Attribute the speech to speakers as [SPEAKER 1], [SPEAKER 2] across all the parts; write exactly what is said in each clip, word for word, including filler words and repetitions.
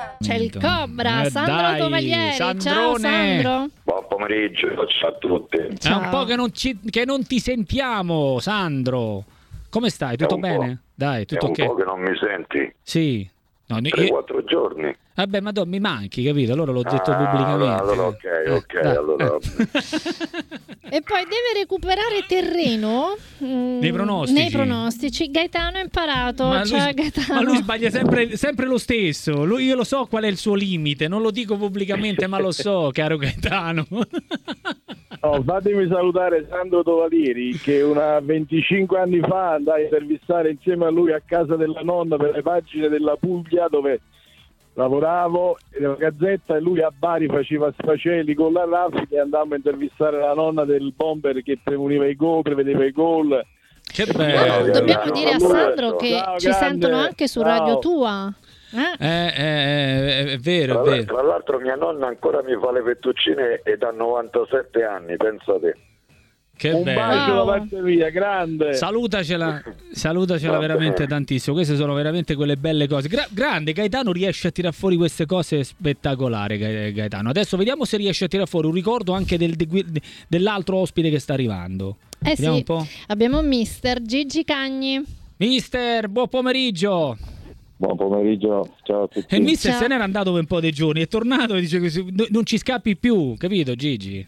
[SPEAKER 1] C'è il Cobra,
[SPEAKER 2] eh,
[SPEAKER 1] Sandro
[SPEAKER 2] dai,
[SPEAKER 1] Tovaglieri. Ciao
[SPEAKER 2] Sandrone.
[SPEAKER 1] Sandro.
[SPEAKER 3] Buon pomeriggio, ciao a tutti.
[SPEAKER 1] Ciao.
[SPEAKER 2] È un po' che non, ci, che non ti sentiamo, Sandro. Come stai? Tutto bene? Dai, tutto ok?
[SPEAKER 3] È un po' che non mi senti.
[SPEAKER 2] Sì. No,
[SPEAKER 3] tre quattro giorni.
[SPEAKER 2] Vabbè, ma do, mi manchi, capito? Allora l'ho detto
[SPEAKER 3] ah,
[SPEAKER 2] pubblicamente.
[SPEAKER 3] Allora, ok, ok,
[SPEAKER 2] eh,
[SPEAKER 3] allora.
[SPEAKER 1] E poi deve recuperare terreno mm,
[SPEAKER 2] nei pronostici.
[SPEAKER 1] Nei pronostici. Gaetano ha imparato.
[SPEAKER 2] Ma
[SPEAKER 1] Ciao,
[SPEAKER 2] lui,
[SPEAKER 1] Gaetano.
[SPEAKER 2] ma lui sbaglia sempre, sempre lo stesso. Lui, io lo so qual è il suo limite, non lo dico pubblicamente, ma lo so, caro Gaetano.
[SPEAKER 4] Oh, fatemi salutare Sandro Tovaglieri, che una venticinque anni fa andai a intervistare insieme a lui a casa della nonna per le pagine della Puglia, dove lavoravo nella Gazzetta, e lui a Bari faceva sfaceli con la raffica e andavamo a intervistare la nonna del bomber che premoniva i gol, prevedeva i gol.
[SPEAKER 2] Che bello.
[SPEAKER 1] Dobbiamo dire a Sandro che
[SPEAKER 4] Ciao,
[SPEAKER 1] ci
[SPEAKER 4] grande.
[SPEAKER 1] sentono anche su
[SPEAKER 4] Ciao.
[SPEAKER 1] Radio Tua. Eh?
[SPEAKER 2] Eh, eh, è vero,
[SPEAKER 3] Tra,
[SPEAKER 2] è vero.
[SPEAKER 3] tra l'altro mia nonna ancora mi fa le fettuccine ed ha novantasette anni, pensa te.
[SPEAKER 2] Che
[SPEAKER 4] Un
[SPEAKER 2] bello.
[SPEAKER 4] bacio da
[SPEAKER 1] Wow.
[SPEAKER 4] parte mia, grande.
[SPEAKER 2] Salutacela, salutacela
[SPEAKER 3] Va
[SPEAKER 2] veramente
[SPEAKER 3] bene.
[SPEAKER 2] tantissimo. Queste sono veramente quelle belle cose. Gra- grande Gaetano, riesce a tirar fuori queste cose spettacolari. Ga- Gaetano, adesso vediamo se riesce a tirar fuori un ricordo anche del- de- dell'altro ospite che sta arrivando.
[SPEAKER 1] Eh
[SPEAKER 2] Vediamo
[SPEAKER 1] sì,
[SPEAKER 2] un po'.
[SPEAKER 1] abbiamo mister Gigi Cagni.
[SPEAKER 2] Mister, buon pomeriggio.
[SPEAKER 4] Buon pomeriggio, ciao a tutti.
[SPEAKER 2] E il mister
[SPEAKER 1] Ciao.
[SPEAKER 2] se n'era andato per un po' dei giorni, è tornato e dice che se- no- non ci scappi più, capito Gigi?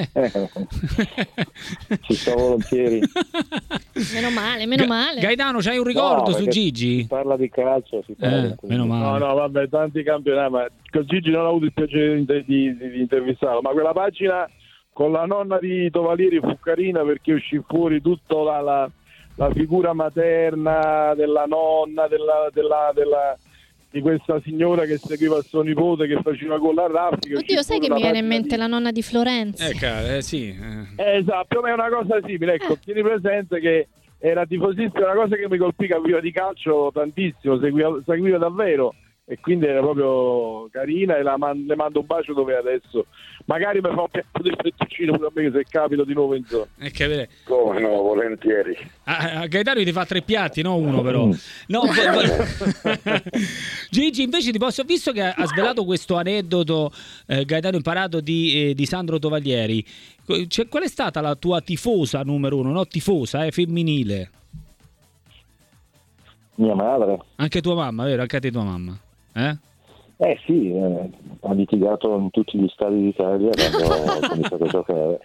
[SPEAKER 4] Ci sto volentieri.
[SPEAKER 1] Meno male, meno
[SPEAKER 2] Ga-
[SPEAKER 1] male.
[SPEAKER 2] Gaetano, c'hai un ricordo
[SPEAKER 4] No,
[SPEAKER 2] su
[SPEAKER 4] perché
[SPEAKER 2] Gigi?
[SPEAKER 4] Si parla di calcio, si parla
[SPEAKER 2] Eh, meno
[SPEAKER 4] No,
[SPEAKER 2] male.
[SPEAKER 4] no, vabbè, tanti campionati, ma con Gigi non ho avuto il piacere di, di, di, di intervistarlo, ma quella pagina con la nonna di Tovaglieri fu carina perché uscì fuori tutta la, la, la figura materna della nonna, della, della, della, di questa signora che seguiva il suo nipote che faceva con la raffica.
[SPEAKER 1] Oddio, sai che mi viene in mente la nonna di Florenzi?
[SPEAKER 2] Eh, ca- eh, sì. eh.
[SPEAKER 4] Eh, esatto, più o meno una cosa simile. Ecco,
[SPEAKER 1] Eh.
[SPEAKER 4] tieni presente che era tifosissima, una cosa che mi colpì, capiva di calcio tantissimo, seguiva, seguiva davvero, e quindi era proprio carina, e la man- le mando un bacio dove è adesso. Magari mi fa un piatto di fettuccine pure a me, se capito di nuovo in zona.
[SPEAKER 2] Eh, che-
[SPEAKER 3] Come no, volentieri.
[SPEAKER 2] Ah, a Gaetano ti fa tre piatti, no uno però. No, vo- vo- Gigi, invece ti posso, visto che ha svelato questo aneddoto, eh, Gaetano imparato di, eh, di Sandro Tovaglieri, cioè, qual è stata la tua tifosa numero uno? No, tifosa, eh, femminile.
[SPEAKER 4] Mia madre.
[SPEAKER 2] Anche tua mamma, vero? Anche a te tua mamma. Eh?
[SPEAKER 4] Eh sì, eh, ha litigato in tutti gli stadi d'Italia quando ho cominciato a giocare.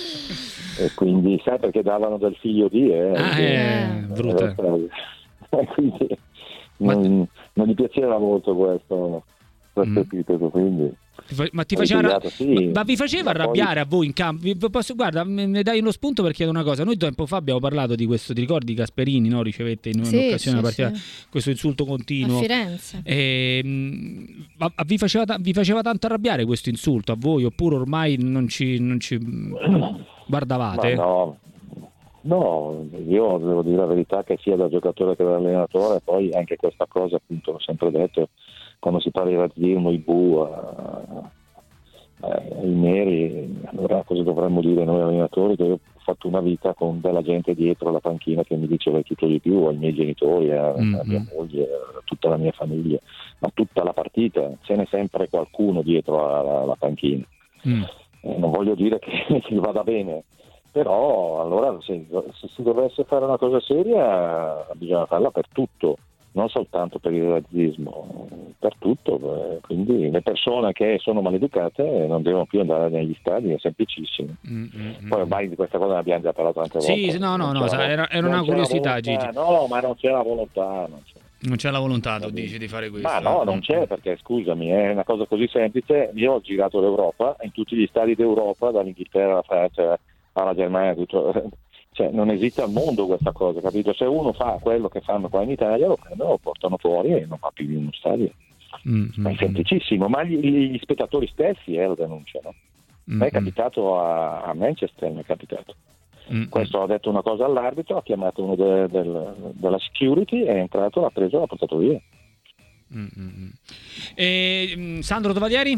[SPEAKER 4] E quindi sai perché davano del figlio di eh,
[SPEAKER 2] Ah,
[SPEAKER 4] che-
[SPEAKER 2] è brutta.
[SPEAKER 4] Eh, quindi non, non gli piaceva molto questo, questo
[SPEAKER 2] Mm.
[SPEAKER 4] epiteto, quindi
[SPEAKER 2] Ti fa- Ma ti
[SPEAKER 4] Ho
[SPEAKER 2] faceva,
[SPEAKER 4] litigato, sì.
[SPEAKER 2] ma vi faceva
[SPEAKER 4] Ma poi-
[SPEAKER 2] arrabbiare a voi in campo? Vi- Posso, guarda, me ne dai uno spunto per chiedere una cosa. Noi tempo fa abbiamo parlato di questo, ti ricordi Gasperini, no? Ricevette in
[SPEAKER 1] Sì,
[SPEAKER 2] un'occasione
[SPEAKER 1] sì,
[SPEAKER 2] una partita
[SPEAKER 1] sì.
[SPEAKER 2] questo insulto
[SPEAKER 1] A
[SPEAKER 2] continuo.
[SPEAKER 1] Firenze.
[SPEAKER 2] E, mh, ma- ma vi, faceva, ta- vi faceva tanto arrabbiare questo insulto a voi, oppure ormai non ci, non ci guardavate?
[SPEAKER 4] Ma no, no, io devo dire la verità che sia da giocatore che da allenatore, poi anche questa cosa, appunto, l'ho sempre detto, quando si parla di razzismo, i bu, eh, eh, i neri, allora cosa dovremmo dire noi allenatori? Che io ho fatto una vita con della gente dietro la panchina che mi diceva tutto di più, ai miei genitori, a,
[SPEAKER 2] Mm-hmm.
[SPEAKER 4] a mia moglie, a tutta la mia famiglia, ma tutta la partita, ce n'è sempre qualcuno dietro alla, alla panchina.
[SPEAKER 2] Mm.
[SPEAKER 4] Eh, non voglio dire che, che vada bene, però allora se, se si dovesse fare una cosa seria bisogna farla per tutto, non soltanto per il razzismo, per tutto. Eh, quindi le persone che sono maleducate non devono più andare negli stadi, è semplicissimo.
[SPEAKER 2] Mm, mm, mm.
[SPEAKER 4] Poi ormai di questa cosa ne abbiamo già parlato tante
[SPEAKER 2] Sì,
[SPEAKER 4] volte.
[SPEAKER 2] sì, no, no,
[SPEAKER 4] Non
[SPEAKER 2] no,
[SPEAKER 4] c'è
[SPEAKER 2] sa-
[SPEAKER 4] la-
[SPEAKER 2] era- era
[SPEAKER 4] non
[SPEAKER 2] una
[SPEAKER 4] c'è la
[SPEAKER 2] curiosità,
[SPEAKER 4] volontà,
[SPEAKER 2] Gigi.
[SPEAKER 4] No, ma non c'è la volontà, non c'è.
[SPEAKER 2] Non c'è la volontà, tu dici, di fare questo.
[SPEAKER 4] Ma no, non c'è, perché scusami, è una cosa così semplice. Io ho girato l'Europa, in tutti gli stadi d'Europa, dall'Inghilterra alla Francia alla Germania, tutto. Cioè, non esiste al mondo questa cosa, capito? Se uno fa quello che fanno qua in Italia, lo prendono, lo portano fuori e non va più in uno stadio.
[SPEAKER 2] Mm, mm,
[SPEAKER 4] È semplicissimo, ma gli, gli spettatori stessi eh, lo denunciano.
[SPEAKER 2] mm,
[SPEAKER 4] Mi è
[SPEAKER 2] mm,
[SPEAKER 4] capitato a, a Manchester, mi è capitato.
[SPEAKER 2] mm,
[SPEAKER 4] Questo ha detto una cosa all'arbitro, ha chiamato uno de- del- della security, è entrato, l'ha preso e l'ha portato via.
[SPEAKER 2] mm, mm, mm. E, mm, Sandro Tovaglieri?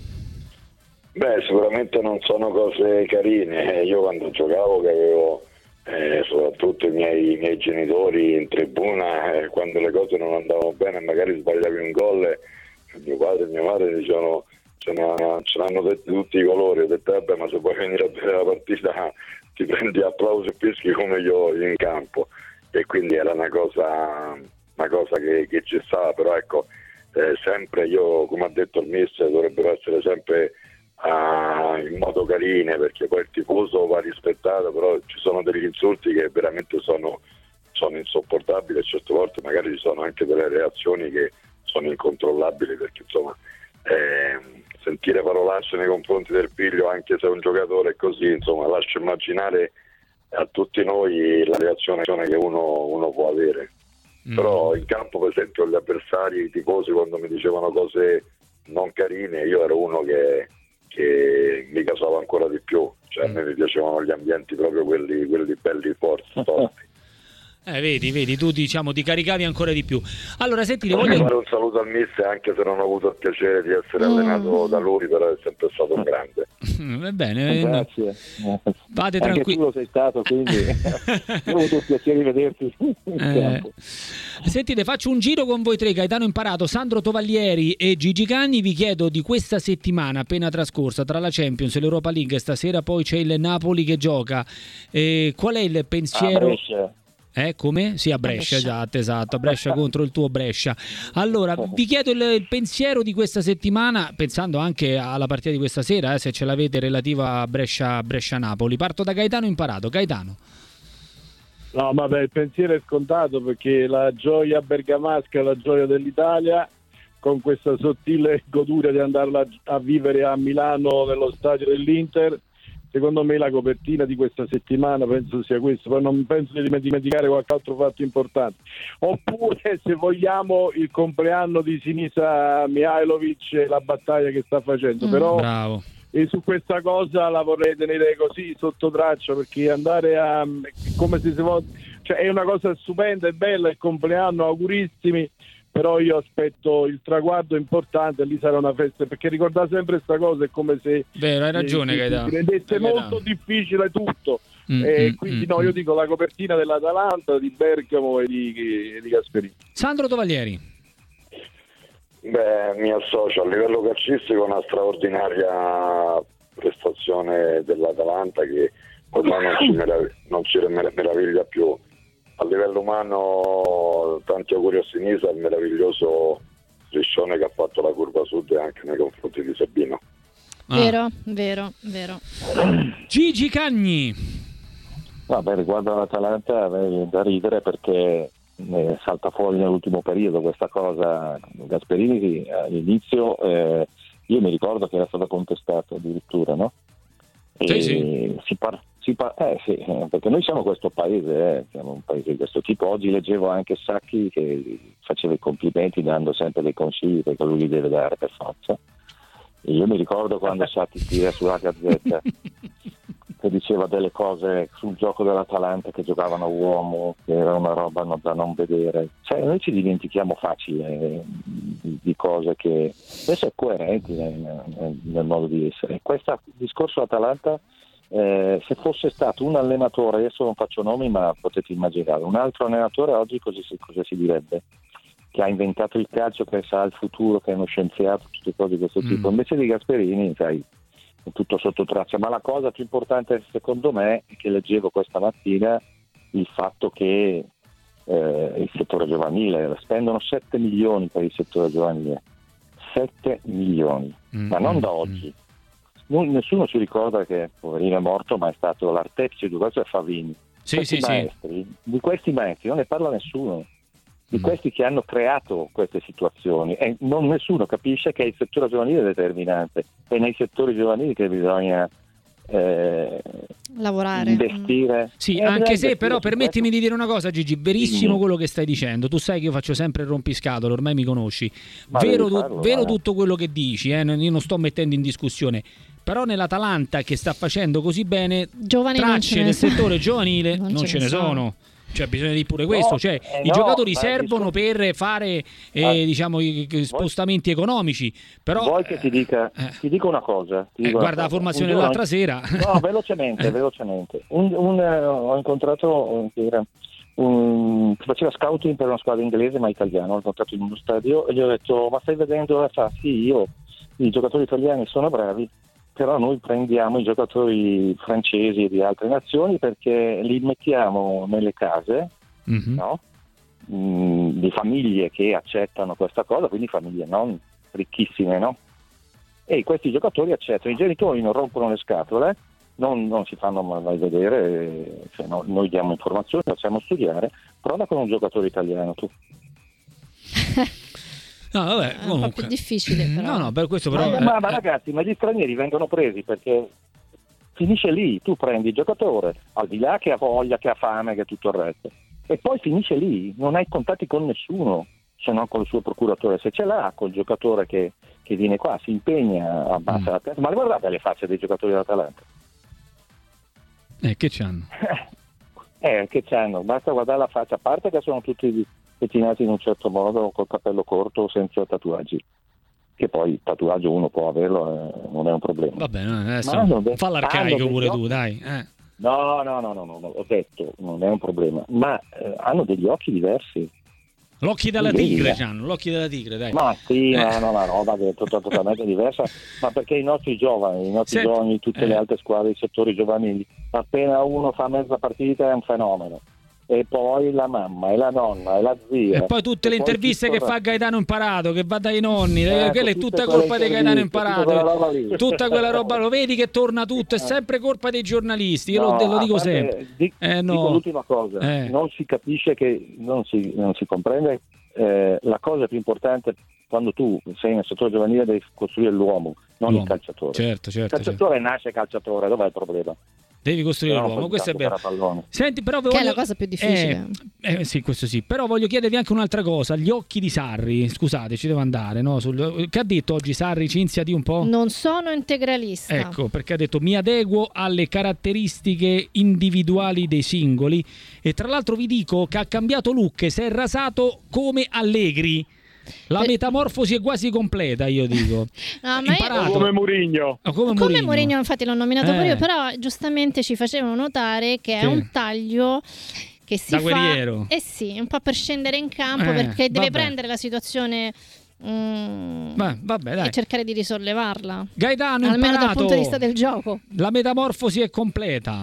[SPEAKER 3] Beh, sicuramente non sono cose carine. Io quando giocavo, che avevo eh, soprattutto i miei, i miei genitori in tribuna, eh, quando le cose non andavano bene, magari sbagliavi un gol, mio padre e mia madre dicevano, ce, ne, ce l'hanno detti tutti i colori, ho detto vabbè, ma se vuoi venire a vedere la partita ti prendi applausi e fischi come io in campo, e quindi era una cosa, una cosa che, che ci stava, però ecco, eh, sempre io, come ha detto il mister, dovrebbero essere sempre uh, in modo carine, perché poi il tifoso va rispettato, però ci sono degli insulti che veramente sono, sono insopportabili, e certe volte magari ci sono anche delle reazioni che sono incontrollabili, perché insomma eh, sentire parolacce nei confronti del figlio, anche se è un giocatore così, insomma lascia immaginare a tutti noi la reazione che uno, uno può avere. Mm. Però in campo, per esempio, gli avversari, i tifosi, quando mi dicevano cose non carine, io ero uno che, che mi casava ancora di più, cioè mm. a me mi piacevano gli ambienti proprio quelli, quelli belli, forti, forti.
[SPEAKER 2] Eh, vedi, vedi, tu diciamo ti caricavi ancora di più. Allora, senti, le
[SPEAKER 3] voglio
[SPEAKER 2] voglio
[SPEAKER 3] fare un saluto al mister, anche se non ho avuto il piacere di essere
[SPEAKER 1] mm.
[SPEAKER 3] allenato da lui, però è sempre stato un grande.
[SPEAKER 2] Va bene,
[SPEAKER 4] grazie.
[SPEAKER 2] No. Vade
[SPEAKER 4] anche
[SPEAKER 2] tranquillo.
[SPEAKER 4] tu lo sei stato, quindi ho avuto il piacere di vederti in
[SPEAKER 2] eh.
[SPEAKER 4] campo.
[SPEAKER 2] Sentite, faccio un giro con voi tre, Gaetano Imparato, Sandro Tovaglieri e Gigi Cagni. Vi chiedo di questa settimana appena trascorsa, tra la Champions e l'Europa League, stasera poi c'è il Napoli che gioca, eh, qual è il pensiero?
[SPEAKER 4] Ah,
[SPEAKER 2] Eh, come? Sì, a Brescia, esatto, esatto, a Brescia contro il tuo Brescia. Allora, vi chiedo il, il pensiero di questa settimana, pensando anche alla partita di questa sera, eh, se ce l'avete relativa a Brescia, Brescia-Napoli. Parto da Gaetano Imparato. Gaetano.
[SPEAKER 5] No, vabbè, il pensiero è scontato, perché la gioia bergamasca, la gioia dell'Italia, con questa sottile goduria di andarla a vivere a Milano nello stadio dell'Inter. Secondo me la copertina di questa settimana penso sia questo, poi non penso di dimenticare qualche altro fatto importante. Oppure, se vogliamo, il compleanno di Sinisa Mihajlovic e la battaglia che sta facendo. Mm. Però
[SPEAKER 2] Bravo.
[SPEAKER 5] E su questa cosa la vorrei tenere così sotto traccia, perché andare a come se si vuole, cioè è una cosa stupenda e bella, il compleanno, augurissimi. Però io aspetto il traguardo importante, lì sarà una festa, perché ricordare sempre questa cosa è come se
[SPEAKER 2] vero, hai ragione, Gaetano,
[SPEAKER 5] si rendesse
[SPEAKER 2] hai
[SPEAKER 5] molto
[SPEAKER 2] Gaetano.
[SPEAKER 5] difficile tutto.
[SPEAKER 2] Mm,
[SPEAKER 5] e
[SPEAKER 2] mm,
[SPEAKER 5] quindi
[SPEAKER 2] mm,
[SPEAKER 5] no,
[SPEAKER 2] mm.
[SPEAKER 5] io dico la copertina dell'Atalanta, di Bergamo e di, di Gasperini.
[SPEAKER 2] Sandro Tovaglieri.
[SPEAKER 3] Beh, mi associo. A livello calcistico una straordinaria prestazione dell'Atalanta, che ormai non ci, merav- non ci meraviglia più. A livello umano tanti auguri a Sinisa, il meraviglioso striscione che ha fatto la curva sud anche nei confronti di Sabino.
[SPEAKER 1] Ah. Vero, vero, vero.
[SPEAKER 2] Gigi Cagni.
[SPEAKER 4] Vabbè, riguardo all'Atalanta è da ridere, perché eh, salta fuori nell'ultimo periodo questa cosa. Gasperini all'inizio eh, io mi ricordo che era stato contestato addirittura, no? E
[SPEAKER 2] sì, sì.
[SPEAKER 4] si parla Si pa- eh sì, perché noi siamo questo paese, eh, siamo un paese di questo tipo. Oggi leggevo anche Sacchi che faceva i complimenti dando sempre dei consigli, perché lui li deve dare per forza. E io mi ricordo quando Sacchi tira sulla Gazzetta che diceva delle cose sul gioco dell'Atalanta, che giocavano a uomo, che era una roba no, da non vedere. Cioè, noi ci dimentichiamo facile eh, di, di cose che adesso è coerenti nel, nel, nel modo di essere. Questo discorso Atalanta, Eh, se fosse stato un allenatore, adesso non faccio nomi ma potete immaginare, un altro allenatore oggi cosa si, cosa si direbbe? Che ha inventato il calcio, che sa il futuro, che è uno scienziato, tutte cose di questo mm. tipo. Invece di Gasperini, sai, è tutto sotto traccia. Ma la cosa più importante secondo me è che leggevo questa mattina il fatto che eh, il settore giovanile spendono sette milioni per il settore giovanile, sette milioni, mm. ma non da oggi. Nessuno si ricorda che poverino è morto, ma è stato l'artefice di questo, è Favini.
[SPEAKER 2] Sì,
[SPEAKER 4] questi
[SPEAKER 2] sì,
[SPEAKER 4] maestri, sì. Di questi maestri non ne parla nessuno, di
[SPEAKER 2] mm.
[SPEAKER 4] questi che hanno creato queste situazioni, e non nessuno capisce che il settore giovanile è determinante, è nei settori giovanili che bisogna eh,
[SPEAKER 1] lavorare,
[SPEAKER 4] investire.
[SPEAKER 2] Sì,
[SPEAKER 4] eh,
[SPEAKER 2] anche se però
[SPEAKER 4] questo.
[SPEAKER 2] permettimi di dire una cosa, Gigi, verissimo
[SPEAKER 4] mm.
[SPEAKER 2] quello che stai dicendo. Tu sai che io faccio sempre il rompiscatole, ormai mi conosci.
[SPEAKER 4] Ma
[SPEAKER 2] Vero,
[SPEAKER 4] farlo,
[SPEAKER 2] tu, vero
[SPEAKER 4] eh.
[SPEAKER 2] tutto quello che dici, eh? Io non sto mettendo in discussione. Però nell'Atalanta, che sta facendo così bene,
[SPEAKER 1] giovani
[SPEAKER 2] tracce del settore giovanile
[SPEAKER 1] non,
[SPEAKER 2] non ce, ce ne sono. sono. Cioè bisogna dire pure questo,
[SPEAKER 4] no,
[SPEAKER 2] cioè
[SPEAKER 4] eh
[SPEAKER 2] i
[SPEAKER 4] no,
[SPEAKER 2] giocatori
[SPEAKER 4] ma
[SPEAKER 2] servono
[SPEAKER 4] discorso...
[SPEAKER 2] per fare eh,
[SPEAKER 4] ah,
[SPEAKER 2] diciamo i, i spostamenti vuoi... economici, però
[SPEAKER 4] vuoi che ti dica eh, ti dico una cosa, ti dico
[SPEAKER 2] eh, guarda
[SPEAKER 4] una cosa.
[SPEAKER 2] La formazione
[SPEAKER 4] un
[SPEAKER 2] dell'altra
[SPEAKER 4] giorno...
[SPEAKER 2] sera
[SPEAKER 4] no velocemente velocemente un, un, uh, ho incontrato un, un, faceva scouting per una squadra inglese ma italiano, l'ho portato in uno stadio e gli ho detto: ma stai vedendo? Fa sì, io i giocatori italiani sono bravi, però noi prendiamo i giocatori francesi e di altre nazioni perché li mettiamo nelle case, mm-hmm. no? Mm, di famiglie che accettano questa cosa, quindi famiglie non ricchissime, no? E questi giocatori accettano, i genitori non rompono le scatole, non, non si fanno mai vedere, cioè no, noi diamo informazioni, facciamo studiare, prova con un giocatore italiano tu.
[SPEAKER 2] No, vabbè,
[SPEAKER 1] è un po' più difficile però.
[SPEAKER 2] No, no, per questo però...
[SPEAKER 4] Ma, ma, ma ragazzi, ma gli stranieri vengono presi perché finisce lì, tu prendi il giocatore, al di là che ha voglia, che ha fame, che tutto il resto, e poi finisce lì, non hai contatti con nessuno, se non con il suo procuratore, se ce l'ha col giocatore che, che viene qua, si impegna, abbassa mm. la testa, ma guardate le facce dei giocatori dell'Atalanta.
[SPEAKER 2] Eh, che c'hanno?
[SPEAKER 4] eh, che c'hanno, basta guardare la faccia, a parte che sono tutti pettinati in un certo modo, col capello corto, senza tatuaggi, che poi il tatuaggio uno può averlo, eh, non è un problema.
[SPEAKER 2] Va bene, adesso fa l'arcaico pure tu, dai. Eh.
[SPEAKER 4] No, no, no, no, no, ho detto, non è un problema, ma eh, hanno degli occhi diversi.
[SPEAKER 2] L'occhi della tigre, c'hanno, l'occhi della tigre, dai.
[SPEAKER 4] Ma sì,
[SPEAKER 2] eh.
[SPEAKER 4] ma no, una roba che è totalmente diversa, ma perché i nostri giovani, i nostri
[SPEAKER 2] Senti,
[SPEAKER 4] giovani, tutte
[SPEAKER 2] eh.
[SPEAKER 4] le altre squadre, i settori giovanili, appena uno fa mezza partita è un fenomeno. E poi la mamma e la nonna e la zia
[SPEAKER 2] e poi tutte
[SPEAKER 4] e
[SPEAKER 2] le interviste che fa Gaetano Imparato, che va dai nonni,
[SPEAKER 4] ecco,
[SPEAKER 2] quella è tutta colpa di Gaetano Imparato,
[SPEAKER 4] tutta,
[SPEAKER 2] tutta quella roba, lo vedi che torna tutto, è sempre colpa dei giornalisti, io
[SPEAKER 4] no,
[SPEAKER 2] lo, lo dico
[SPEAKER 4] parte,
[SPEAKER 2] sempre
[SPEAKER 4] dic,
[SPEAKER 2] eh, no.
[SPEAKER 4] dico l'ultima cosa,
[SPEAKER 2] eh.
[SPEAKER 4] non si capisce che non si, non si comprende eh, la cosa più importante quando tu sei nel settore giovanile devi costruire l'uomo, non l'uomo. Il calciatore.
[SPEAKER 2] Certo, certo,
[SPEAKER 4] il calciatore
[SPEAKER 2] certo.
[SPEAKER 4] nasce calciatore, dov'è il problema?
[SPEAKER 2] Devi costruire
[SPEAKER 4] no,
[SPEAKER 2] l'uomo, questo è vero. Senti, però
[SPEAKER 1] che
[SPEAKER 2] voglio...
[SPEAKER 1] è la cosa più difficile.
[SPEAKER 2] Eh, eh, sì, questo sì. Però voglio chiedervi anche un'altra cosa. Gli occhi di Sarri, scusate, ci devo andare, no? Sul... Che ha detto oggi Sarri? Cinzia, di un po'?
[SPEAKER 1] Non sono integralista.
[SPEAKER 2] Ecco, perché ha detto mi adeguo alle caratteristiche individuali dei singoli. E tra l'altro vi dico che ha cambiato look, si è rasato come Allegri. La metamorfosi è quasi completa, io dico.
[SPEAKER 1] No, ma
[SPEAKER 5] io... come Mourinho.
[SPEAKER 2] Oh, come
[SPEAKER 1] come
[SPEAKER 2] Mourinho.
[SPEAKER 1] Mourinho, infatti l'ho nominato
[SPEAKER 2] eh.
[SPEAKER 1] pure io, però giustamente ci facevano notare che
[SPEAKER 2] sì.
[SPEAKER 1] è un taglio che si
[SPEAKER 2] da
[SPEAKER 1] fa
[SPEAKER 2] guerriero.
[SPEAKER 1] eh sì, un po' per scendere in campo,
[SPEAKER 2] eh,
[SPEAKER 1] perché deve
[SPEAKER 2] vabbè.
[SPEAKER 1] prendere la situazione mm,
[SPEAKER 2] Beh, vabbè, dai.
[SPEAKER 1] e cercare di risollevarla.
[SPEAKER 2] Gaetano
[SPEAKER 1] almeno
[SPEAKER 2] Imparato,
[SPEAKER 1] dal punto di vista del gioco.
[SPEAKER 2] La metamorfosi è completa.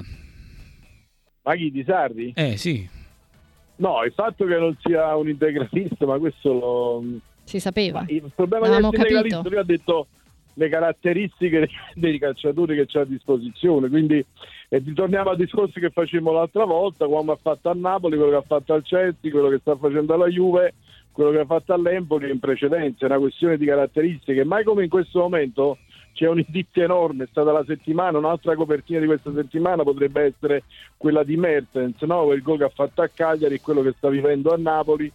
[SPEAKER 5] Ma chi, di Sarri?
[SPEAKER 2] Eh sì.
[SPEAKER 5] No, il fatto che non sia un integralista, ma questo lo...
[SPEAKER 1] si sapeva.
[SPEAKER 5] Ma il problema
[SPEAKER 1] L'avevamo
[SPEAKER 5] del integralista, lui ha detto le caratteristiche dei calciatori che c'ha a disposizione, quindi e ritorniamo al discorso che facemmo l'altra volta, come ha fatto a Napoli, quello che ha fatto al Chelsea, quello che sta facendo alla Juve, quello che ha fatto all'Empoli in precedenza. È una questione di caratteristiche, mai come in questo momento c'è un indizio enorme. È stata la settimana, un'altra copertina di questa settimana potrebbe essere quella di Mertens, no? Il gol che ha fatto a Cagliari e quello che sta vivendo a Napoli,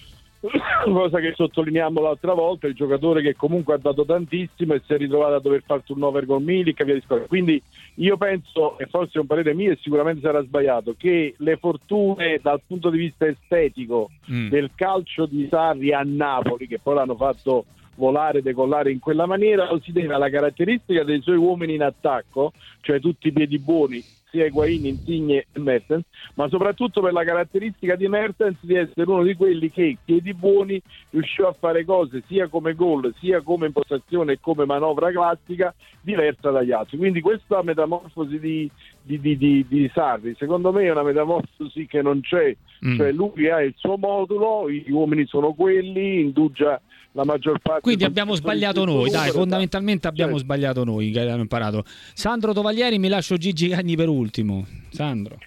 [SPEAKER 5] cosa che sottolineiamo l'altra volta, il giocatore che comunque ha dato tantissimo e si è ritrovato a dover fare turnover con Milik, via discorrendo. Quindi io penso, e forse è un parere mio e sicuramente sarà sbagliato, che le fortune dal punto di vista estetico mm. del calcio di Sarri a Napoli, che poi l'hanno fatto volare, decollare in quella maniera, lo si deve alla caratteristica dei suoi uomini in attacco, cioè tutti i piedi buoni, sia Higuain, Insigne e Mertens, ma soprattutto per la caratteristica di Mertens di essere uno di quelli che, piedi buoni, riusciva a fare cose sia come gol, sia come impostazione e come manovra classica diversa dagli altri. Quindi questa metamorfosi di, di, di, di, di Sarri, secondo me è una metamorfosi che non c'è, mm. cioè lui ha il suo modulo, gli uomini sono quelli, indugia la maggior parte.
[SPEAKER 2] Quindi abbiamo sbagliato noi, dai, fondamentalmente abbiamo
[SPEAKER 5] certo.
[SPEAKER 2] sbagliato noi che abbiamo imparato. Sandro Tovaglieri, mi lascio Gigi Cagni per ultimo. Sandro.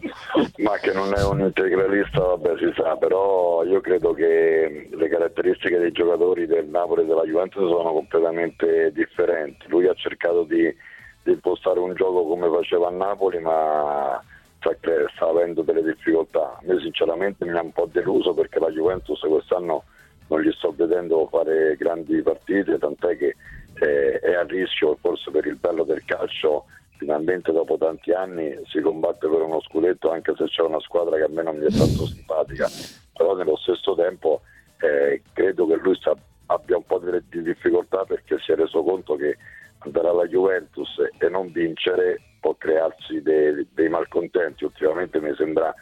[SPEAKER 3] Ma che non è un integralista, vabbè, si sa, però io credo che le caratteristiche dei giocatori del Napoli e della Juventus sono completamente differenti. Lui ha cercato di, di impostare un gioco come faceva a Napoli, ma sta avendo delle difficoltà. A me sinceramente mi ha un po' deluso, perché la Juventus quest'anno non gli sto vedendo fare grandi partite, tant'è che eh, è a rischio, forse per il bello del calcio, finalmente dopo tanti anni si combatte per uno scudetto, anche se c'è una squadra che a me non mi è tanto simpatica, però nello stesso tempo eh, credo che lui sta, abbia un po' di, di difficoltà, perché si è reso conto che andare alla Juventus e non vincere può crearsi dei, dei malcontenti. Ultimamente mi sembra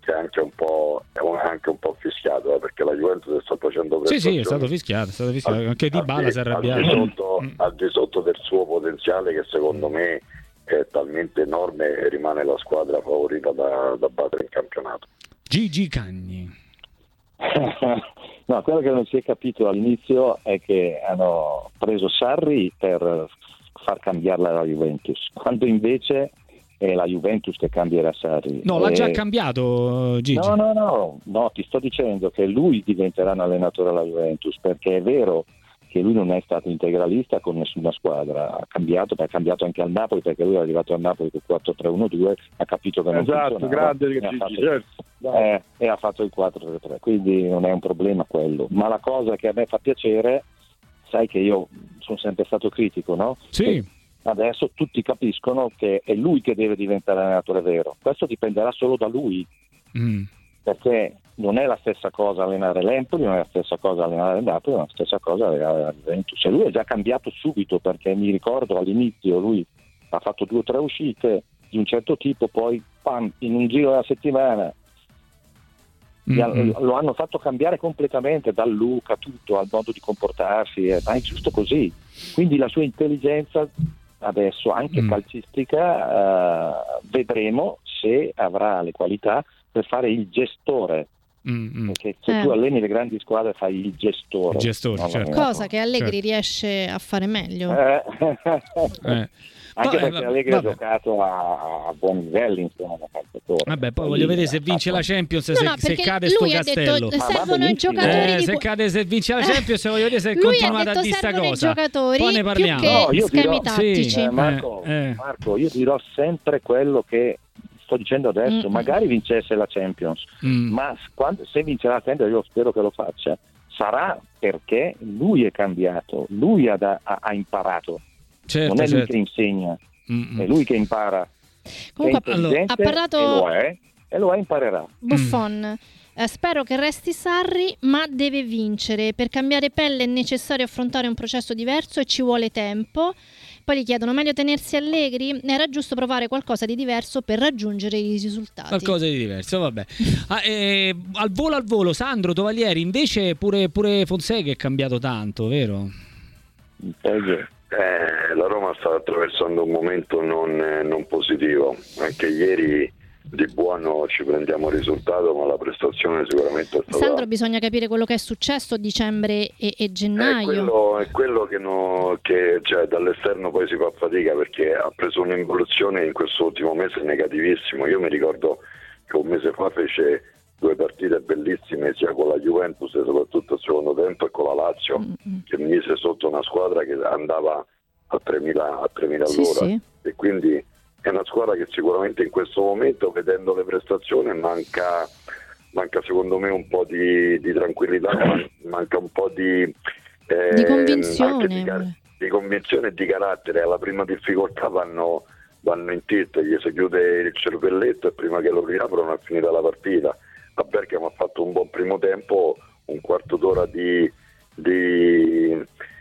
[SPEAKER 3] che è anche un po' è un- anche un po' fischiato, eh, perché la Juventus sta facendo
[SPEAKER 2] Sì,
[SPEAKER 3] prestazioni
[SPEAKER 2] sì, è stato fischiato, è stato fischiato.
[SPEAKER 3] al-
[SPEAKER 2] Anche Di Bala si è
[SPEAKER 3] al di-
[SPEAKER 2] arrabbiato.
[SPEAKER 3] al di sotto,
[SPEAKER 2] Mm.
[SPEAKER 3] al di sotto del suo potenziale, che secondo me è talmente enorme e rimane la squadra favorita da, da battere in campionato.
[SPEAKER 2] Gigi Cagni.
[SPEAKER 4] No, quello che non si è capito all'inizio è che hanno preso Sarri per far cambiare la Juventus, quando invece è la Juventus che cambierà Sarri.
[SPEAKER 2] No, l'ha già
[SPEAKER 4] E-
[SPEAKER 2] cambiato Gigi.
[SPEAKER 4] No, no, no, no, ti sto dicendo che lui diventerà un allenatore alla Juventus, perché è vero che lui non è stato integralista con nessuna squadra, ha cambiato, ha cambiato anche al Napoli, perché lui è arrivato al Napoli con quattro tre uno due, ha capito che non
[SPEAKER 5] Esatto,
[SPEAKER 4] funzionava,
[SPEAKER 5] grande
[SPEAKER 4] e ha
[SPEAKER 5] Gigi,
[SPEAKER 4] fatto-
[SPEAKER 5] certo.
[SPEAKER 4] eh, e ha fatto il quattro tre tre, quindi non è un problema quello. Ma la cosa che a me fa piacere, sai che io sono sempre stato critico, no?
[SPEAKER 2] Sì.
[SPEAKER 4] E adesso tutti capiscono che è lui che deve diventare allenatore vero. Questo dipenderà solo da lui,
[SPEAKER 2] Mm.
[SPEAKER 4] perché non è la stessa cosa allenare l'Empoli, non è la stessa cosa allenare il Napoli, non è la stessa cosa allenare la Juventus. E lui è già cambiato subito, perché mi ricordo all'inizio lui ha fatto due o tre uscite di un certo tipo, poi pam, in un giro della settimana gli ha-
[SPEAKER 2] Mm-mm.
[SPEAKER 4] lo hanno fatto cambiare completamente, dal look a tutto, al modo di comportarsi, eh, ma è giusto così. Quindi la sua intelligenza adesso anche
[SPEAKER 2] Mm.
[SPEAKER 4] calcistica, eh, vedremo se avrà le qualità per fare il gestore,
[SPEAKER 2] Mm-mm.
[SPEAKER 4] perché se
[SPEAKER 1] Eh.
[SPEAKER 4] tu alleni le grandi squadre fai il gestore.
[SPEAKER 2] Il gestore,
[SPEAKER 4] non
[SPEAKER 2] certo.
[SPEAKER 4] l'allenatore.
[SPEAKER 1] Cosa che Allegri
[SPEAKER 2] Certo.
[SPEAKER 1] riesce a fare meglio.
[SPEAKER 4] Eh.
[SPEAKER 2] Eh.
[SPEAKER 4] Anche
[SPEAKER 2] Vabbè,
[SPEAKER 4] perché Allegri
[SPEAKER 2] vabbè.
[SPEAKER 4] ha giocato a, a buoni livelli, insomma, da calciatore.
[SPEAKER 2] Vabbè, poi
[SPEAKER 4] Poi
[SPEAKER 2] voglio vedere
[SPEAKER 4] ha
[SPEAKER 2] se vince
[SPEAKER 4] fatto-
[SPEAKER 2] la Champions,
[SPEAKER 1] No,
[SPEAKER 2] se,
[SPEAKER 1] no,
[SPEAKER 2] se
[SPEAKER 1] perché
[SPEAKER 2] cade sto
[SPEAKER 1] lui ha
[SPEAKER 2] castello.
[SPEAKER 1] detto
[SPEAKER 4] Ma va
[SPEAKER 1] servono i
[SPEAKER 4] benissimo.
[SPEAKER 1] giocatori
[SPEAKER 2] Eh,
[SPEAKER 1] di
[SPEAKER 2] se
[SPEAKER 1] que-
[SPEAKER 2] cade se vince la Champions, se voglio vedere se
[SPEAKER 1] Lui ha
[SPEAKER 2] continuate a
[SPEAKER 1] detto
[SPEAKER 2] dire sta
[SPEAKER 1] servono i
[SPEAKER 2] cosa.
[SPEAKER 1] giocatori
[SPEAKER 2] Poi ne
[SPEAKER 1] più
[SPEAKER 2] parliamo.
[SPEAKER 1] che
[SPEAKER 4] No, io
[SPEAKER 1] schemi
[SPEAKER 4] dirò-
[SPEAKER 1] tattici.
[SPEAKER 2] Sì,
[SPEAKER 4] Eh, Marco,
[SPEAKER 2] eh.
[SPEAKER 4] Marco, io dirò sempre quello che sto dicendo adesso.
[SPEAKER 1] Mm-mm.
[SPEAKER 4] Magari vincesse la Champions,
[SPEAKER 2] Mm.
[SPEAKER 4] ma quando, se vincerà la Champions, io spero che lo faccia, sarà perché lui è cambiato, lui ha, da- ha- ha imparato,
[SPEAKER 2] Certo,
[SPEAKER 4] non è lui
[SPEAKER 2] certo.
[SPEAKER 4] che insegna,
[SPEAKER 2] Mm-mm.
[SPEAKER 4] è lui che impara.
[SPEAKER 1] Comunque
[SPEAKER 4] è intelligente
[SPEAKER 1] ha parlato
[SPEAKER 4] e lo è, e lo è, imparerà.
[SPEAKER 1] Buffon. Eh, spero che resti Sarri, ma deve vincere. Per cambiare pelle è necessario affrontare un processo diverso e ci vuole tempo. Poi gli chiedono: meglio tenersi Allegri? Era giusto provare qualcosa di diverso per raggiungere i risultati.
[SPEAKER 2] Qualcosa di diverso, vabbè. Ah, eh, al volo al volo, Sandro Tovaglieri, invece pure, pure Fonseca è cambiato tanto, vero?
[SPEAKER 4] Peggio.
[SPEAKER 3] Eh, la Roma sta attraversando un momento non, eh, non positivo. Anche ieri di buono ci prendiamo il risultato, ma la prestazione sicuramente è stata...
[SPEAKER 1] Sandro, bisogna capire quello che è successo a dicembre e, e
[SPEAKER 3] È
[SPEAKER 1] gennaio.
[SPEAKER 3] quello, è quello che, no, che cioè, dall'esterno poi si fa fatica, perché ha preso un'involuzione in questo ultimo mese negativissimo. Io mi ricordo che un mese fa fece due partite bellissime sia con la Juventus e soprattutto al secondo tempo, e con la Lazio,
[SPEAKER 1] Mm-mm.
[SPEAKER 3] che mise sotto una squadra che andava a tremila, a tremila
[SPEAKER 1] Sì,
[SPEAKER 3] all'ora,
[SPEAKER 1] sì.
[SPEAKER 3] e quindi è una squadra che sicuramente in questo momento, vedendo le prestazioni, manca, manca secondo me un po' di, di tranquillità, man- manca un po' di, eh,
[SPEAKER 1] Di
[SPEAKER 3] anche
[SPEAKER 1] convinzione.
[SPEAKER 3] di, car- di convinzione e di carattere. Alla prima difficoltà vanno, vanno in tilt, gli si chiude il cervelletto e prima che lo riaprono è finita la partita. A Bergamo ha fatto un buon primo tempo, un quarto d'ora di, di,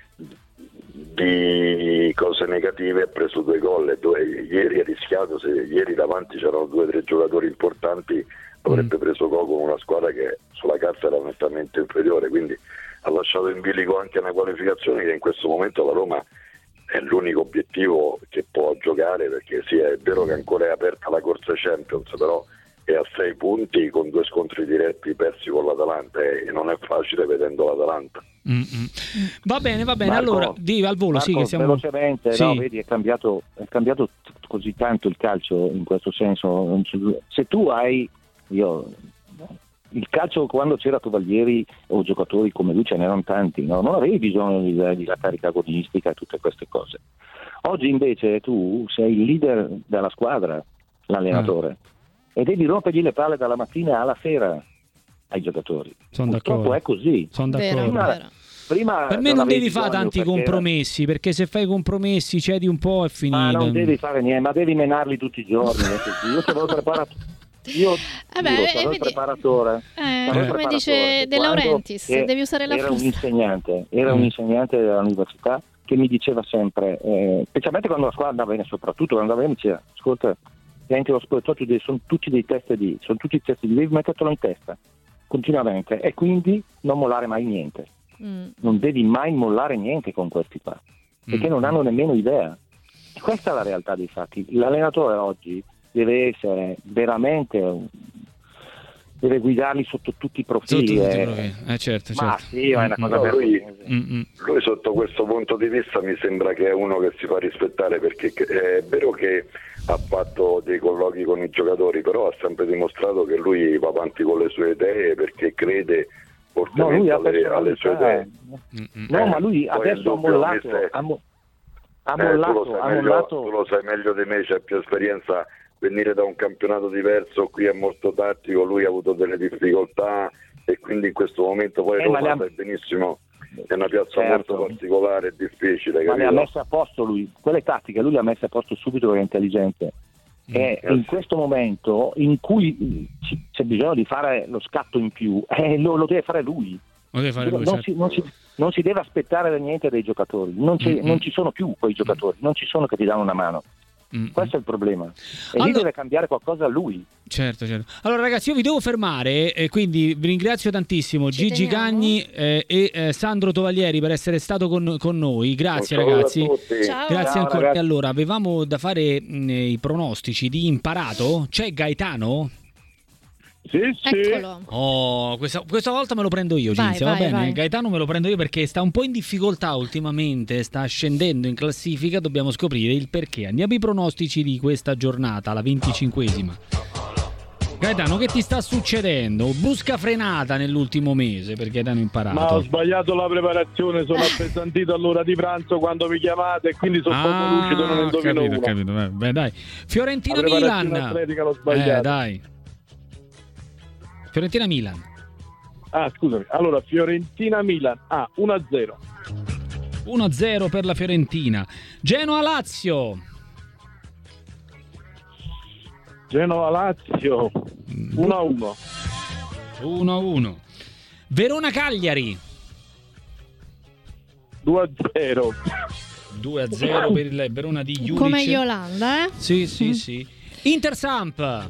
[SPEAKER 3] di cose negative, ha preso due gol e due, ieri ha rischiato, se ieri davanti c'erano due o tre giocatori importanti avrebbe preso gol con una squadra che sulla carta era nettamente inferiore, quindi ha lasciato in bilico anche una qualificazione che in questo momento la Roma è l'unico obiettivo che può giocare, perché sì, è vero che ancora è aperta la corsa Champions, però è a sei punti con due scontri diretti persi con l'Atalanta, e non è facile vedendo l'Atalanta.
[SPEAKER 2] Mm-mm. Va bene, va bene.
[SPEAKER 4] Marco,
[SPEAKER 2] allora, di al volo, sì,
[SPEAKER 4] Marco,
[SPEAKER 2] che siamo...
[SPEAKER 4] velocemente,
[SPEAKER 2] Sì.
[SPEAKER 4] no, vedi, è cambiato, è cambiato t- così tanto il calcio in questo senso. Non c'è- Se tu hai, io, il calcio quando c'era Tovaglieri o giocatori come lui ce n'erano tanti, no? Non avevi bisogno di, di la carica agonistica e tutte queste cose. Oggi invece tu sei il leader della squadra, l'allenatore, e devi rompergli le palle dalla mattina alla sera ai giocatori.
[SPEAKER 2] Sono
[SPEAKER 4] Purtroppo
[SPEAKER 2] d'accordo.
[SPEAKER 4] è così.
[SPEAKER 2] Sono
[SPEAKER 1] Vero,
[SPEAKER 2] d'accordo.
[SPEAKER 4] Prima-
[SPEAKER 1] vero.
[SPEAKER 4] Prima
[SPEAKER 2] Per me non
[SPEAKER 4] avevi
[SPEAKER 2] devi fare
[SPEAKER 4] bisogno
[SPEAKER 2] tanti
[SPEAKER 4] perché era-
[SPEAKER 2] compromessi, perché se fai compromessi cedi un po' è finito.
[SPEAKER 4] Ma non devi fare niente, ma devi menarli tutti i giorni. Io c'avevo il preparatore. Io
[SPEAKER 1] Vabbè,
[SPEAKER 4] giuro,
[SPEAKER 1] eh,
[SPEAKER 4] c'avevo il
[SPEAKER 1] vedi-
[SPEAKER 4] preparatore.
[SPEAKER 1] Eh,
[SPEAKER 4] C'avevo il
[SPEAKER 1] come
[SPEAKER 4] preparatore
[SPEAKER 1] dice
[SPEAKER 4] che
[SPEAKER 1] De
[SPEAKER 4] quando
[SPEAKER 1] Laurentiis,
[SPEAKER 4] e-
[SPEAKER 1] devi usare la
[SPEAKER 4] era un
[SPEAKER 1] frusta.
[SPEAKER 4] insegnante, era
[SPEAKER 2] Mm.
[SPEAKER 4] un insegnante dell'università che mi diceva sempre, eh, specialmente quando la squadra andava bene, soprattutto quando andava bene, mi diceva: ascolta, presidenti dello spogliatoio sono tutti dei test di, sono tutti test di, devi mettertelo in testa continuamente e quindi non mollare mai niente. Mm. Non devi mai mollare niente con questi qua, perché mm. non hanno nemmeno idea. E questa è la realtà dei fatti. L'allenatore oggi deve essere veramente, deve guidarli sotto tutti i profili.
[SPEAKER 2] Sotto tutti
[SPEAKER 4] eh.
[SPEAKER 2] i profili. Eh, certo, certo.
[SPEAKER 4] Ma sì, ma è una cosa
[SPEAKER 3] no, lui,
[SPEAKER 2] mm-hmm.
[SPEAKER 3] lui sotto questo punto di vista mi sembra che è uno che si fa rispettare, perché è vero che ha fatto dei colloqui con i giocatori, però ha sempre dimostrato che lui va avanti con le sue idee perché crede fortemente no, alle, alle sue idee.
[SPEAKER 4] Mm-hmm. No, eh, ma lui adesso ha mollato, ha, mo- ha
[SPEAKER 3] eh,
[SPEAKER 4] mollato,
[SPEAKER 3] tu lo,
[SPEAKER 4] ha
[SPEAKER 3] meglio,
[SPEAKER 4] mollato.
[SPEAKER 3] Tu lo sai meglio di me, c'è più esperienza. Venire da un campionato diverso, qui è molto tattico, lui ha avuto delle difficoltà e quindi in questo momento poi
[SPEAKER 4] eh,
[SPEAKER 3] Roma
[SPEAKER 4] ha...
[SPEAKER 3] sai benissimo, è una piazza
[SPEAKER 4] certo.
[SPEAKER 3] molto particolare e difficile.
[SPEAKER 4] Ma
[SPEAKER 3] capito?
[SPEAKER 4] le ha messe a posto lui, quelle tattiche lui le ha messe a posto subito perché è intelligente. Mm, e yes. in questo momento in cui c'è bisogno di fare lo scatto in più, eh, lo, lo deve fare lui.
[SPEAKER 2] Lo deve fare lui
[SPEAKER 4] non,
[SPEAKER 2] certo.
[SPEAKER 4] si, non, si, non si deve aspettare niente dai giocatori, non, mm-hmm. non ci sono più quei giocatori, non ci sono che ti danno una mano. Mm-hmm. Questo è il problema e allora, lì deve cambiare qualcosa lui.
[SPEAKER 2] Certo, certo. Allora ragazzi, io vi devo fermare e quindi vi ringrazio tantissimo Ci Gigi teniamo. Cagni eh, e eh, Sandro Tovaglieri per essere stato con, con noi. Grazie
[SPEAKER 3] Ciao
[SPEAKER 2] ragazzi.
[SPEAKER 1] Ciao.
[SPEAKER 2] Grazie
[SPEAKER 4] Ciao,
[SPEAKER 2] ancora.
[SPEAKER 4] ragazzi.
[SPEAKER 2] E allora avevamo da fare mh, i pronostici di imparato. C'è Gaetano?
[SPEAKER 5] Sì, sì.
[SPEAKER 1] Eccolo.
[SPEAKER 2] Oh, questa, questa volta me lo prendo io,
[SPEAKER 1] Vai,
[SPEAKER 2] Cinzia, va
[SPEAKER 1] vai,
[SPEAKER 2] bene?
[SPEAKER 1] vai.
[SPEAKER 2] Gaetano me lo prendo io perché sta un po' in difficoltà ultimamente, sta scendendo in classifica, dobbiamo scoprire il perché. Andiamo ai pronostici di questa giornata, la venticinquesima. Gaetano, che ti sta succedendo? Brusca frenata nell'ultimo mese per Gaetano Imparato.
[SPEAKER 5] Ma ho sbagliato la preparazione, sono appesantito all'ora di pranzo quando mi chiamate e quindi sono
[SPEAKER 2] ah,
[SPEAKER 5] poco lucido, non indovino
[SPEAKER 2] capito,
[SPEAKER 5] una.
[SPEAKER 2] capito. Beh, beh, dai. Fiorentina
[SPEAKER 5] la
[SPEAKER 2] Milan.
[SPEAKER 5] Atletica l'ho sbagliata.
[SPEAKER 2] Eh, dai. Fiorentina Milan.
[SPEAKER 5] Ah, scusami. Allora, Fiorentina Milan. Ah, uno a zero.
[SPEAKER 2] uno a zero per la Fiorentina. Genoa Lazio.
[SPEAKER 5] Genoa Lazio uno a uno.
[SPEAKER 2] uno a uno. Verona Cagliari.
[SPEAKER 5] due a zero.
[SPEAKER 2] due a zero per il Verona di Juric.
[SPEAKER 1] Come Yolanda, eh?
[SPEAKER 2] Sì, sì, mm. sì. Inter Samp.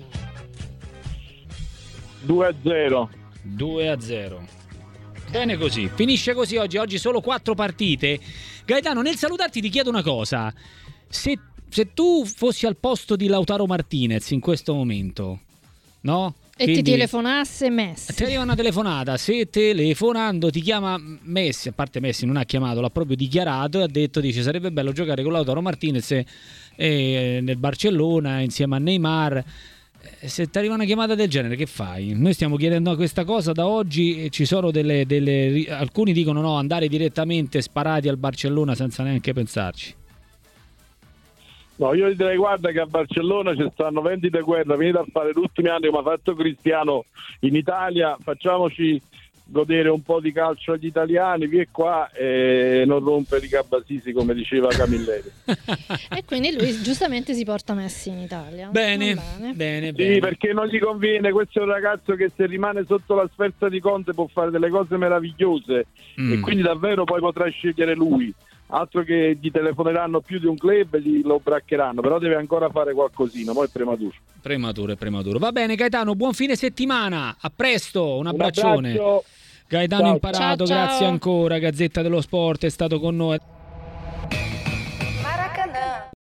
[SPEAKER 5] due a zero.
[SPEAKER 2] due a zero. Bene così. Finisce così oggi. Oggi solo quattro partite. Gaetano, nel salutarti ti chiedo una cosa. Se Se tu fossi al posto di Lautaro Martinez in questo momento, no?
[SPEAKER 1] E
[SPEAKER 2] Quindi,
[SPEAKER 1] ti telefonasse Messi.
[SPEAKER 2] Ti arriva una telefonata, se telefonando ti chiama Messi, a parte Messi non ha chiamato, l'ha proprio dichiarato e ha detto, dice, sarebbe bello giocare con Lautaro Martinez e, e nel Barcellona insieme a Neymar. Se ti arriva una chiamata del genere, che fai? Noi stiamo chiedendo questa cosa da oggi e ci sono delle, delle... alcuni dicono no, andare direttamente sparati al Barcellona senza neanche pensarci.
[SPEAKER 5] No, io gli direi, guarda che a Barcellona ci stanno vendite di guerra, venite a fare gli ultimi anni come ha fatto Cristiano in Italia, facciamoci godere un po' di calcio agli italiani, via qua e non rompere i cabasisi come diceva Camilleri.
[SPEAKER 1] E quindi lui giustamente si porta Messi in Italia.
[SPEAKER 2] Bene,
[SPEAKER 1] bene,
[SPEAKER 2] bene,
[SPEAKER 5] Sì,
[SPEAKER 2] bene.
[SPEAKER 5] perché non gli conviene, questo è un ragazzo che se rimane sotto la sferza di Conte può fare delle cose meravigliose mm. e quindi davvero poi potrà scegliere lui. Altro che gli telefoneranno più di un club e gli lo braccheranno, però deve ancora fare qualcosina, poi è prematuro.
[SPEAKER 2] Prematuro, è prematuro. Va bene Gaetano, buon fine settimana, a presto, un
[SPEAKER 5] Un
[SPEAKER 2] abbraccione.
[SPEAKER 5] abbraccio.
[SPEAKER 2] Gaetano
[SPEAKER 5] Ciao.
[SPEAKER 2] Imparato,
[SPEAKER 1] Ciao, ciao.
[SPEAKER 2] grazie ancora, Gazzetta dello Sport è stato con noi.